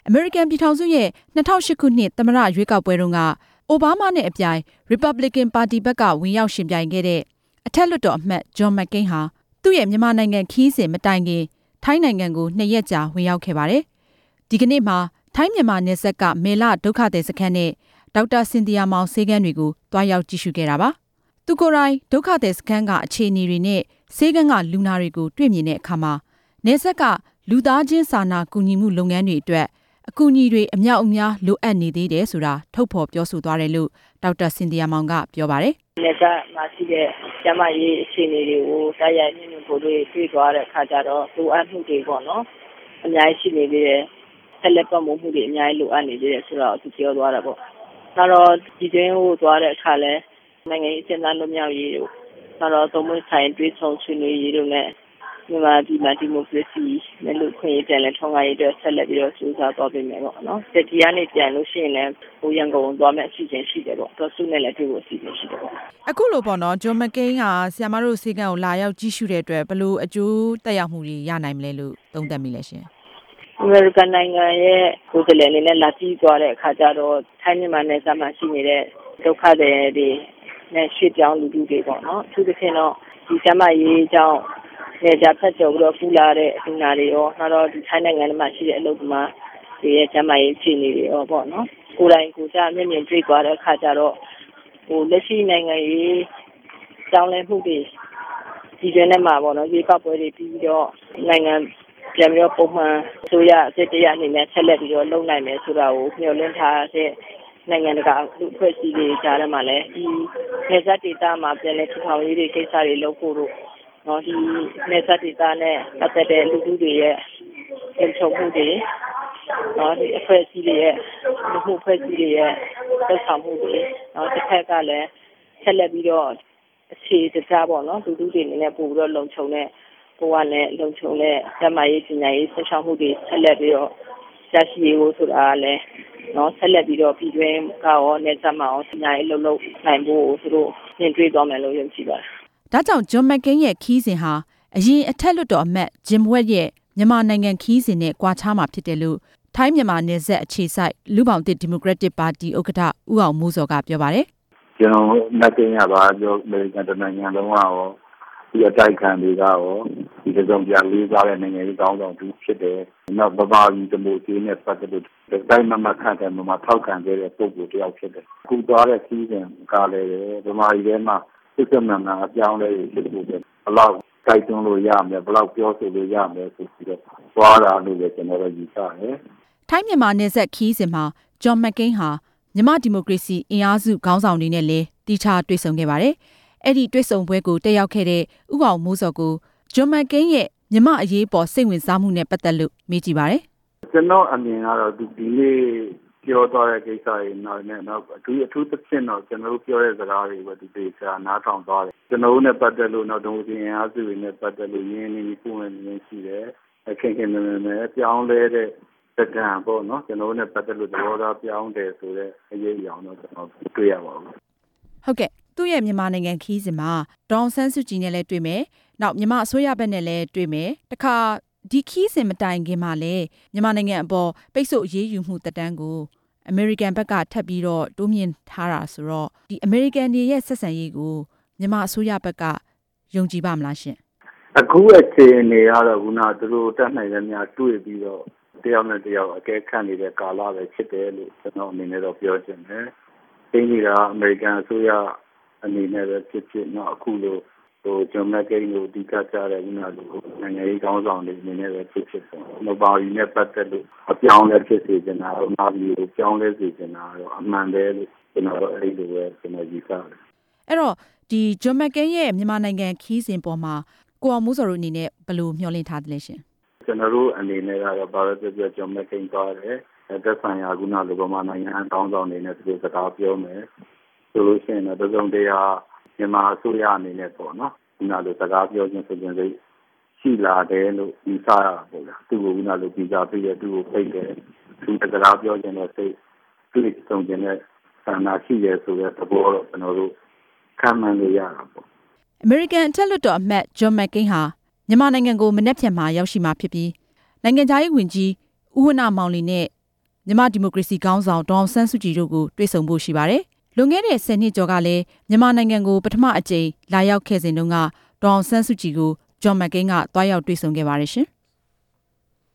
အမေရိကန်ပြည်ထောင်စုရဲ့2008ခုနှစ်သမ္မတရွေးကောက်ပွဲတုန်းကအိုဘားမားနဲ့အပြိုင် Republican ပါတီဘက်ကဝင်ရောက်ရှင်ပြိုင်ခဲ့တဲ့အထက်လွှတ်တော်အမတ် John McCain ဟာသူ့ရဲ့မြန်မာနိုင်ငံခရီးစဉ်မတိုင်ခင်ထိုင်းနိုင်ငံကို2 ရက်ကြာဝင်ရောက်ခဲ့ပါတယ်။ဒီကနေ့မှာထိုင်းမြန်မာနယ်စပ်ကမေလဒုက္ခသည်စခန်းနဲ့ဒေါက်တာစင်သီယာမောင်ဆေးခန်းတွေကိုတွားရောက်ကြည့်ရှုခဲ့တာပါ။သူကိုယ်တိုင်ဒုက္ခသည်စခန်းကအခြေအနေတွေနဲ့ဆေးခန်းကလူနာတွေကိုတွေ့မြင်တဲ့အခါမှာနယ်စပ်ကလူသားချင်းစာနာကူညီမှုလုပ်ငန်းတွေအတွက်အကူအညီတွေအမြောက်အများလိုအပ်နေသေးတယ်ဆိုတာထုတ်ဖော်ပြောဆိုသွားတယ်လို့ဒေါက်တာစင်သီယာမောင်ကပြောပါတယ်။နယ်စပ်မှာရှိတဲ့ကျန်းမာရေးအခြေအနေတွေကိုတိုက်ရိုက်ညှိနှိုင်းဖို့တွေ့သွားတဲ့အခါကျတော့လိုအပ်မှုတွေပေါ့နော်အများကြီးရှိနေသေးတယ်။ဆက်လက်ပတ်မှုတွေအများကြီးလိုအပ်နေသေးတယ်ဆိုတော့သူပြောသွားတာပေါ့။နောက်တော့ဒီတွင်းကိုသွားတဲ့အခါလဲနိုင်ငံရေးစဉ်းစားလွတ်မြောက်ရေးတို့နောက်တော့သုံးပွင့်ဆိုင်တွေးဆောင်ဆွေးနွေးရေးတို့နဲ့မြန်မာပြည်မှာဒီမိုကရေစီနဲ့လူခွင့်ရေးပြန်လည်ထောင်ရေးအတွက်ဆက်လက်ပြီးတော့စူးစမ်းသွားပေးမယ်ပေါ့နော်။ဒီကနေပြန်လို့ရှိရင်လည်းရန်ကုန်သွားမယ့်အစီအစဉ်ရှိတယ်ပေါ့။တော့စုနဲ့လည်းတွေ့ဖို့အစီအစဉ်ရှိတယ်ပေါ့။အခုလိုပေါ့နော်ဂျွန်မကိန်းကဆရာမတို့ဆေးကန်းကိုလာရောက်ကြည့်ရှုတဲ့အတွက်ဘယ်လိုအကျိုးသက်ရောက်မှုတွေရနိုင်မလဲလို့သုံးသပ်မိလဲရှင်။အမေရိကန်နိုင်ငံရဲ့ကိုယ်စားလှယ်အနေနဲ့လာကြည့်သွားတဲ့အခါကျတော့ထိုင်းမြန်မာနယ်စပ်မှာရှိနေတဲ့ဒုက္ခသည်တွေနဲ့ရွှေ့ပြောင်းလူထုတွေပေါ့နော်။အထူးသဖြင့်တော့ဒီကျန်းမာရေးကြောင့်နေကြဖက်ကျော်ပြီးတော့ပူလာတဲ့အထူးနာတွေရောနောက်တော့ဒီထိုင်းနိုင်ငံမှာရှိတဲ့အလုပ်သမားတွေရဲ့ကျန်းမာရေးအခြေအနေတွေရောပေါ့နော်ကိုယ်တိုင်ကိုယ်ကျမျက်မြင်တွေ့သွားတဲ့အခါကျတော့လက်ရှိနိုင်ငံရေးကြောင်းလဲမှုတွေဒီတွင်ထဲမှာပေါ့နော်ရေကောက်ပွဲတွေပြီးတော့နိုင်ငံပြန်ပြီးတော့ပုံမှန်ဆိုရအစ်တရားအနေနဲ့ဆက်လက်ပြီးတော့လုပ်နိုင်မယ်ဆိုတာကိုမျှော်လင့်ထားတဲ့နိုင်ငံတကာလူအဖွဲ့အစည်းတွေကြားထဲမှာလည်းဒီနယ်စပ်ဒေသမှာပြန်လည်ထူထောင်ရေးတွေကိစ္စတွေလုပ်ဖို့တို့နော်ဒီနယ်စပ်ဒေသနဲ့ပတ်သက်တဲ့လူထုတွေရဲ့လုံခြုံမှုတွေနော်ဒီအဖွဲ့အစည်းတွေရဲ့လူမှုအဖွဲ့အစည်းတွေရဲ့သက်ဆောင်မှုတွေနော်တစ်ခါကလည်းဆက်လက်ပြီးတော့အခြေတစားပေါ့နော်လူထုတွေအနေနဲ့ပို့ပြီးတော့လုံခြုံတဲ့ဘဝနဲ့လုံခြုံတဲ့ကျန်းမာရေးပညာရေးဆက်ဆောင်မှုတွေဆက်လက်ပြီးတော့ရရှိရေးဆိုတာလည်းနော်ဆက်လက်ပြီးတော့ပြည်တွင်းကရောနယ်စပ်မှာရောပညာရေးလုပ်နိုင်ဖို့သူတို့မြင်တွေ့သွားမယ်လို့ယုံကြည်ပါတယ်ဒါကြောင့်ဂျွန်မကိန်းရဲ့ခီးစဉ်ဟာအရင်အထက်လွှတ်တော်အမတ်ဂျင်ဝက်ရဲ့မြန်မာနိုင်ငံခီးစဉ်နဲ့ကွာခြားမှာဖြစ်တယ်လို့ထိုင်းမြန်မာနယ်စပ်အခြေစိုက်လူ့ဘောင်သစ်ဒီမိုကရက်တစ်ပါတီဥက္ကဋ္ဌဦးအောင်မိုးစောကပြောပါတယ်။ကျွန်တော်မကိန်းရပါပြောအမေရိကန်နိုင်ငံလုံးကရောဒီအတိုက်ခံတွေကရောဒီကြောင့်ပြန်လေးစားတဲ့နိုင်ငံရေးကောင်းဆောင်သူဖြစ်တယ်။နောက်ဗမာပြည်ဒီမိုကရေစီနဲ့ပတ်သက်လို့တိုင်းမခန့်တဲ့မှာထောက်ခံခဲ့တဲ့ပုံကိုတယောက်ဖြစ်တယ်။အခုသွားတဲ့ခီးစဉ်ကလည်းဗမာပြည်ထဲမှာစစ်စမှန်အပြောင်းလဲဖြစ်ဖို့ပဲဘလောက်တိုက်တွန်းလို့ရမယ်ဘလောက်ပြောဆိုလို့ရမယ်ဆိုပြီးတော့သွားတာလို့ပဲကျွန်တော်တို့ယူဆတယ်။ထိုင်းမြန်မာနယ်စပ်ခီးစဉ်မှာဂျွန်မကိန်းဟာမြန်မာဒီမိုကရေစီအင်အားစုခေါင်းဆောင်တွေနဲ့လည်းတီချာတွေ့ဆုံခဲ့ပါတယ်။အဲ့ဒီတွေ့ဆုံပွဲကိုတက်ရောက်ခဲ့တဲ့ဥအောင်မိုးစောကိုဂျွန်မကိန်းရဲ့မြန်မာအရေးပေါ်စိတ်ဝင်စားမှုနဲ့ပတ်သက်လို့မေးကြည့်ပါတယ်။ကျွန်တော်အမြင်ကတော့ဒီနေ့ပြောသွားတဲ့ကိစ္စတွေနောက်အထူးသဖြင့်တော့ကျွန်တော်တို့ပြောတဲ့စကားတွေကိုဒီပေချာနားထောင်သွားတယ်ကျွန်တော်တို့နဲ့ပတ်သက်လို့နောက်ဒုံစင်အားစုတွေနဲ့ပတ်သက်လို့ရင်းနှီးပုံမှန်ရင်းရှိတယ်ခင်ခင်နဲ့ပြောင်းလဲတဲ့တက္ကံပေါ့နော်ကျွန်တော်တို့နဲ့ပတ်သက်လို့သဘောထားပြောင်းတယ်ဆိုတဲ့အရေးအယောင်တော့ကျွန်တော်တွေ့ရပါဘူးဟုတ်ကဲ့သူ့ရဲ့မြန်မာနိုင်ငံခီးစဉ်မှာဒေါအောင်ဆန်းစုကြည်နဲ့လည်းတွေ့မယ်နောက်မြန်မာအစိုးရဘက်နဲ့လည်းတွေ့မယ်တခါဒီခီးစဉ်မတိုင်ခင်မှာလည်းမြန်မာနိုင်ငံအပေါ်ပိတ်ဆို့အရေးယူမှုတက်တန်းကိုအမေရိကန်ဘက်ကထပ်ပြီးတော့တိုးမြင့်ထားတာဆိုတော့ဒီအမေရိကန်တွေရဲ့ဆက်ဆံရေးကိုမြန်မာအစိုးရဘက်ကယုံကြည်ပါမလားရှင်အခုအခြေအနေကတော့ခုနသူတို့တက်နိုင်တဲ့များတွေ့ပြီးတော့တယောက်နဲ့တယောက်အကဲခတ်နေတဲ့ကာလပဲဖြစ်တယ်လို့ကျွန်တော်အနေနဲ့တော့ပြောချင်တယ်။ဒီနေ့ကအမေရိကန်အစိုးရအနေနဲ့ပဲဖြစ်တော့အခုလိုဂျွန်မကိန်းကိုဒီကကြတဲ့ခုနလိုနိုင်ငံရေးကောင်းဆောင်တွေအနေနဲ့ပဲဖြစ်ပေါ့။မဘာကြီးနဲ့ပတ်သက်လို့အပြောင်းလဲဖြစ်စေချင်တာတော့မာပြည်ကိုပြောင်းလဲစေချင်တာတော့အမှန်ပဲလို့ကျွန်တော်အဲ့လိုပဲကျွန်တော်ယူဆတယ်။အဲ့တော့ဒီဂျွန်မကိန်းရဲ့မြန်မာနိုင်ငံခီးစဉ်ပေါ်မှာကိုအောင်မိုးစောတို့အနေနဲ့ဘယ်လိုမျှော်လင့်ထားသလဲရှင်ကျွန်တော်တို့အနေနဲ့ကတော့ဘာလို့ပြောဂျွန်မကိန်းသွားတယ်သက်ဆိုင်ရာခုနလိုဗမာနိုင်ငံအကောင်းဆောင်တွေနဲ့သူစကားပြောမယ်ဆိုလို့ရှိရင်တော့တုံးတရားမြန်မာအစိုးရအနေနဲ့ပေါ့နော်ခုနလိုစကားပြောခြင်းဆိုခြင်းစိတ်ရှိလာတယ်လို့ယူဆရပါဘူးသူ့ကိုခုနလိုပြည်စားပြီးရသူ့ကိုဖိတ်တယ်သူစကားပြောခြင်းနဲ့စိတ်သူ့စုံခြင်းနဲ့ဆန္ဒရှိရဆိုတဲ့သဘောတော့ကျွန်တော်တို့ခံမှန်းလို့ရတာပေါ့အမေရိကန်အထက်လွှတ်တော်အမတ်ဂျွန်မကိန်းဟာမြန်မာနိုင်ငံကိုမနက်ဖြန်မှာရောက်ရှိမှာဖြစ်ပြီးနိုင်ငံခြားရေးဝန်ကြီးဦးဝဏ္ဏမောင်လီနဲ့မြန်မာဒီမိုကရေစီခေါင်းဆောင်ဒေါ်အောင်ဆန်းစုကြည်တို့ကိုတွေ့ဆုံဖို့ရှိပါတယ်။လွန်ခဲ့တဲ့10 နှစ်ကျော်ကလည်းမြန်မာနိုင်ငံကိုပထမအကြိမ်လာရောက်ခဲ့စဉ်တုန်းကဒေါ်အောင်ဆန်းစုကြည်ကိုဂျွန်မက်ကိန်းကတွားရောက်တွေ့ဆုံခဲ့ပါတယ်ရှင်။